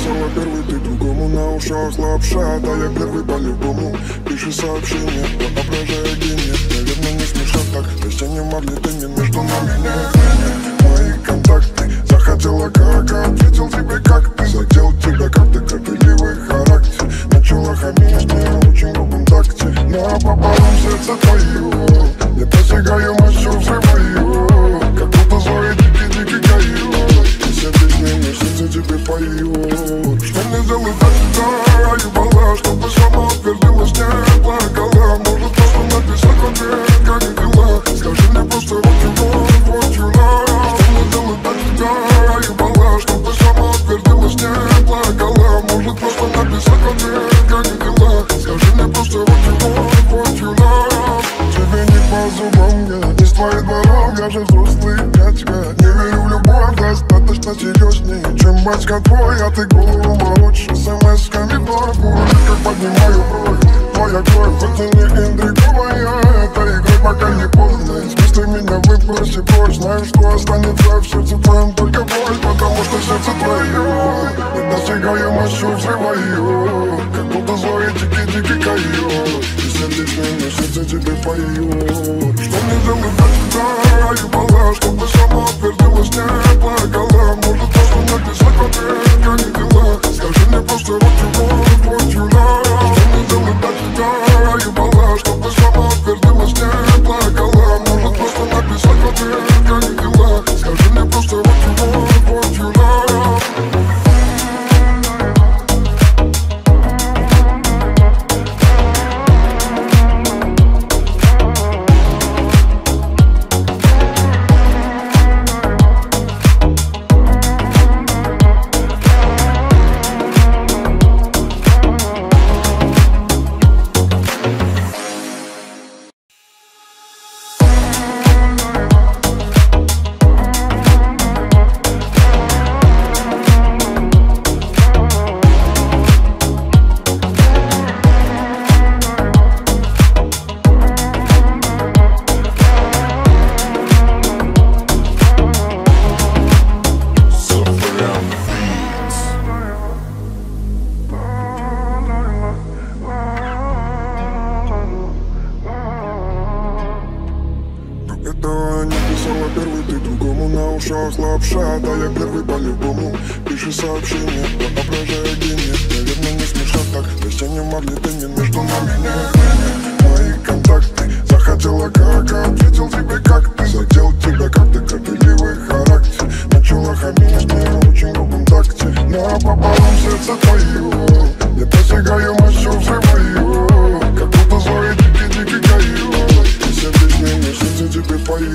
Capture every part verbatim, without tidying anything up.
написала первый, ты другому на ушах лапша. Да я первый по-любому, пиши сообщение, воображая гений. Наверное, не смешно так, если не могли ты не между нами нет. Мои контакты, захотела как, ответил тебе как ты. Задел тебя как ты, кропеливый характер. Начала хамить мне очень грубом такте. Напополам сердце твое, я достигаю мощью, взрываю. Как будто злой дикий-дикий кайф. И все песни мне сердце тебе поют. Что мне делать для тебя, ебала, чтобы сама утвердилась, не плакала. Может просто написать в ответ, как дела. Скажи мне просто вот его, вот юна. Что мне делать для тебя, ебала, чтобы сама утвердилась, не плакала. Может просто написать в ответ, как дела. Скажи мне просто вот его, вот юна. Тебе не по зубам, я не с твоей двором. Я же взрослый дядька, не верю в любовь, достаточно серьезней, чем батька твой. А ты голову молочь, смс-ками вновь. Как поднимаю бровь, твоя кровь, хоть и не индриковая. Это игры, пока не поздно. Смысл меня выброси прочь. Знаю, что останется в сердце твоем только боль. Потому что сердце твое, я достигаю мощью, взрываю. Как будто злой дикий-дикий койот. И сердечный мне сердце тебе поет. Что мне делать для тебя, ебала, чтобы сама утвердилась, не плакала. Может просто написать в ответ, как дела. Скажи мне просто вот его, вот юна. Что мне делать для тебя, ебала, чтобы сама утвердилась, не плакала. Может просто написать в ответ, как дела. Скажи мне просто вот его, вот юна. Этого не писала первый, ты другому на ушах лапша. Да я первый по-любому, пиши сообщение, воображая гений. Наверное, не смешно так, если не могли ты не между нами нет. Мои контакты, захотела как, ответил тебе как ты. Задел тебя как ты, кропеливый характер. Начала хамить мне очень грубом такте. Напополам сердце твое, я достигаю мощью, взрываю. Как будто злой дикий-дикий койот. И все песни мне сердце тебе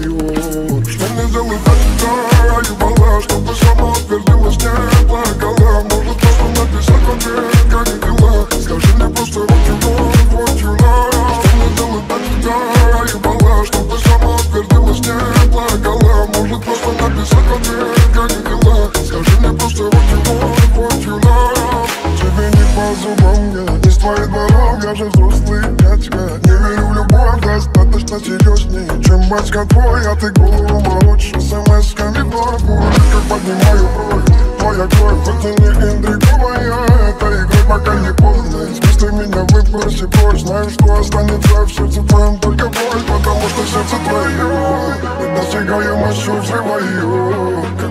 поют. Что мне делать для тебя, ебала, чтобы сама утвердилась, не плакала. Может просто написать в ответ, как дела. Скажи мне просто вот его, вот юна. Что мне делать для тебя, ебала, чтобы сама утвердилась, не плакала. Может просто написать в ответ, как дела. Скажи мне просто вот его, вот юна. Тебе не по зубам, я не с твоей двором. Я же взрослый дядька, не верю в любовь, достаточно серьезней, чем батька твой. А ты голову молочь, смс-ками вновь. Как поднимаю бровь, твоя кровь, хоть и не индриковая. Это игры, пока не поздно. Смысл меня выброси прочь. Знаю, что останется в сердце твоем только боль. Потому что сердце твое, я достигаю мощью, взрываю.